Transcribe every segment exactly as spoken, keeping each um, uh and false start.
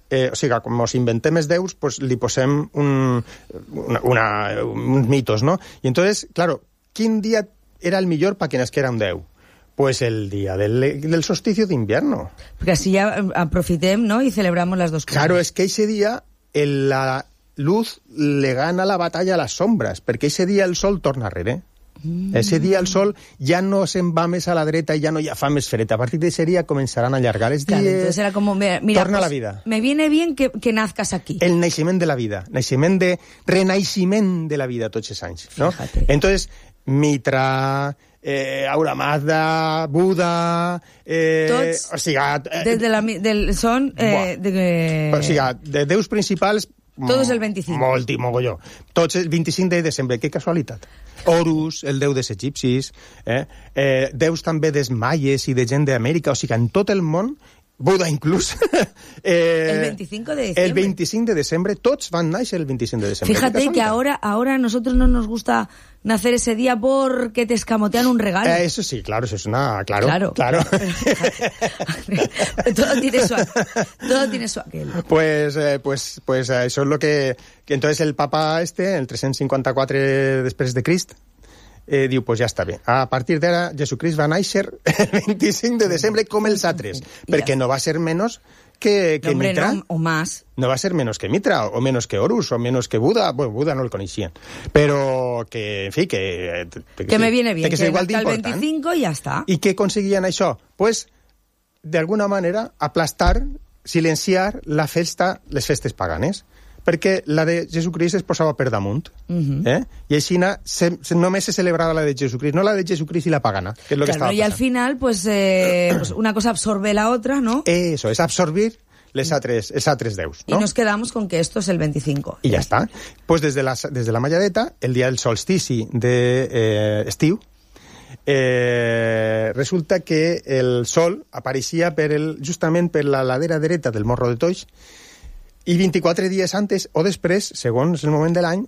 eh, o sigui, com ens inventem els déus, pues, li posem un, una, una, uns mitos, no? I entonces, claro, quin dia era el millor para que nasquera un déu? Pues el día del, del solsticio de invierno. Porque así ya aprofitem, ¿no? Y celebramos las dos cosas. Claro, es que ese día el, la luz le gana la batalla a las sombras, perquè ese dia el sol torna arrere. Mm. Ese dia el sol ja no se'n va més a la dreta i ja no hi ha fa més freta. A partir d'ese dia començaran a allargar els dies. Claro, entonces era como, mira, mira, torna pues, la vida. Me viene bien que, que nazcas aquí. El naixement de la vida, naixement de renaixement de la vida tots els anys, no? Fíjate. Entonces, Mitra, eh, Aura Mazda, Buda... Eh, Tots, o sigui, eh, des de la, del, són... Eh, de, o sigui, de déus principals... Todos el veinticinc. Molt i mogolló. Tots el vint-i-cinc de desembre, que casualitat. Horus, el déu dels egipcis, eh? Eh, déus també dels maies i de gent d'Amèrica, o sigui, en tot el món, Buda inclús. eh, el veinticinco de diciembre. El veinticinc de desembre, tots van néixer el veinticinc de desembre. Fíjate que ahora, ahora a nosotros no nos gusta nacer ese día porque te escamotean un regalo. Eh, eso sí, claro, eso es una... Claro, claro. claro. todo tiene su todo tiene su aquel. Pues, eh, pues, pues eh, eso es lo que, que... Entonces el Papa este, el tres-cents cinquanta-quatre després de Crist, Eh, diu, pues ja està bé. A partir d'ara, Jesucrist va néixer el veinticinc de desembre com els altres, perquè no va ser menys que, que no, Mitra. No, o más. No va ser menos que Mitra, o menos que Horus, o menos que Buda. Bueno, Buda no el coneixien. Però que, en fi, que... Que, que me viene bien, que, que, que hasta el veinticinco i ja està. I què aconseguien això? Pues, d'alguna manera, aplastar, silenciar la festa, les festes paganes. Perquè la de Jesucrist es posava per damunt. Uh-huh. eh? I així se, se, només se celebrava la de Jesucrist, no la de Jesucrist i la pagana, que és lo claro, que estava y passant. al final, pues, eh, pues una cosa absorbe la otra, ¿no? Eso, es absorbir les altres, els altres déus. ¿no? Y nos quedamos con que esto es el veinticinco. I ja està. Pues des de la, des de la Malladeta, el dia del solstici d'estiu, de, eh, eh, resulta que el sol apareixia per el, justament per la ladera dreta del Morro de Toix, i vint-i-quatre dies antes o després, segons el moment de l'any,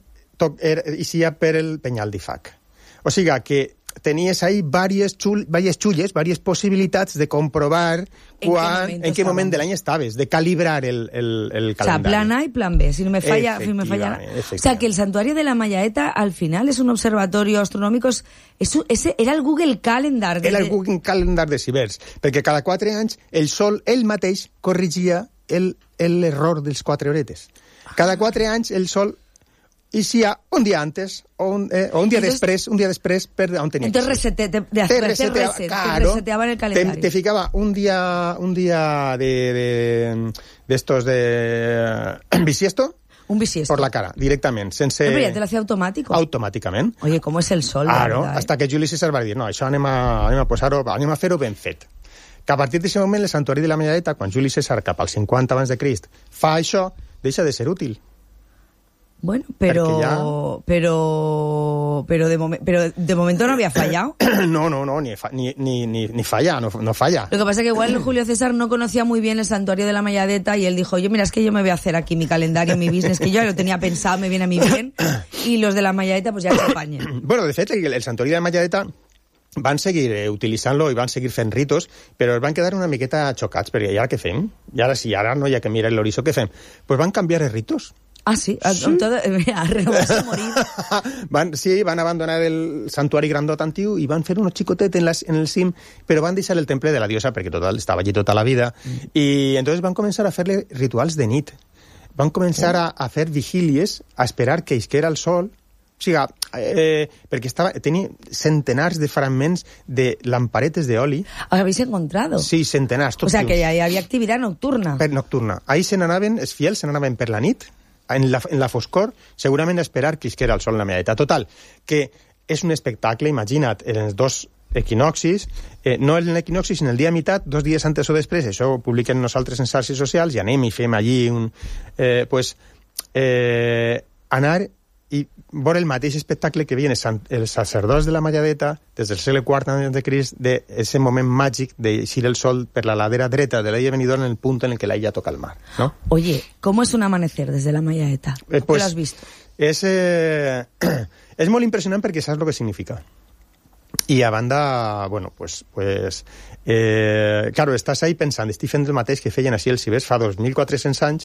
eixia per el Penyal d'Ifac. O sigui que tenies ahí varias, chul, varias chulles, varias possibilitats de comprovar quan, en què moment de l'any estaves, de calibrar el, el, el calendari. O sea, plan A y plan B. Si no me falla, si me falla. O sea, que el santuario de la Mallaeta al final es un observatorio astronómico. Es, ese era el Google Calendar. De... Era el Google Calendar de Sibers, perquè cada quatre anys el sol, ell mateix, corrigia el, el error dels quatre horetes. Cada quatre anys el sol eixia un dia antes o un, eh, o un dia entonces, després, un dia després per on tenia entonces que ser. Resete, te, de, te, resetea, reset, claro, te reseteaban el calendario. Te, te ficaba un día un día de de, de estos de bisiesto. Un bisiesto. Por la cara, directament, sense... No, però ja te l'hacía automático. Automàticament. Oye, ¿cómo es el sol? Claro, verdad, hasta eh? que Juli César va dir, no, això anem a, anem a posar-ho, anem a fer-ho ben fet. Que a partir d'aquest moment, el santuari de la Malladeta, quan Juli César, cap al cinquanta abans de Crist, fa això, deixa de ser útil. Bueno, pero ya... pero pero de momen, pero de momento no había fallado. No, no, no, ni, fa, ni, ni, ni falla, no, no falla. Lo que pasa es que igual Julio César no conocía muy bien el santuario de la Malladeta y él dijo, yo mira, es que yo me voy a hacer aquí mi calendario, mi business, que yo lo tenía pensado, me viene a mí bien, y los de la Malladeta pues ya se apañen. Bueno, de fet, el, el santuari de la Malladeta van seguir eh, utilitzant-lo i van seguir fent ritos, però es van quedar una miqueta xocats, perquè ja què fem? I ara sí, ara no hi ha que mirar l'horitzó, què fem? Pues van canviar els ritos. Ah, sí? sí. Todo, mira, vas a morir. van, sí, van abandonar el santuari grandot antiu i van fer unos xicotet en, las, en el cim, però van deixar el temple de la diosa, perquè total, estava allí tota la vida, mm. i entonces van començar a fer-li rituals de nit. Van començar mm. a, a fer vigílies, a esperar que isquera el sol, o sigui, eh, perquè estava, tenia centenars de fragments de lamparetes d'oli. ¿Habéis encontrado? Sí, centenars. O sea, que ya había actividad nocturna. Per nocturna. Ahí se n'anaven, els fiels se n'anaven per la nit, en la, en la foscor, segurament a esperar que isquera el sol en la Malladeta. Total, que és un espectacle, imagina't, en els dos equinoxis, eh, no en l'equinoxi, sinó el dia a meitat, dos dies antes o després, això ho publiquem nosaltres en xarxes socials, i anem i fem allí un... Eh, pues, eh, anar i veure el mateix espectacle que veien els sacerdots de la Malladeta des del segle quart antes de Crist, d'ese moment màgic d'eixir el sol per la ladera dreta de l'illa Benidorm en el punt en el que la illa toca el mar, ¿no? Oye, ¿cómo es un amanecer desde la Malladeta? Eh, pues, ¿Qué lo has visto? És, eh, és molt impressionant perquè saps el que significa. I a banda, bueno, pues... pues eh, claro, estàs ahí pensant, estic fent el mateix que feien així els cibers fa dos mil quatre-cents anys,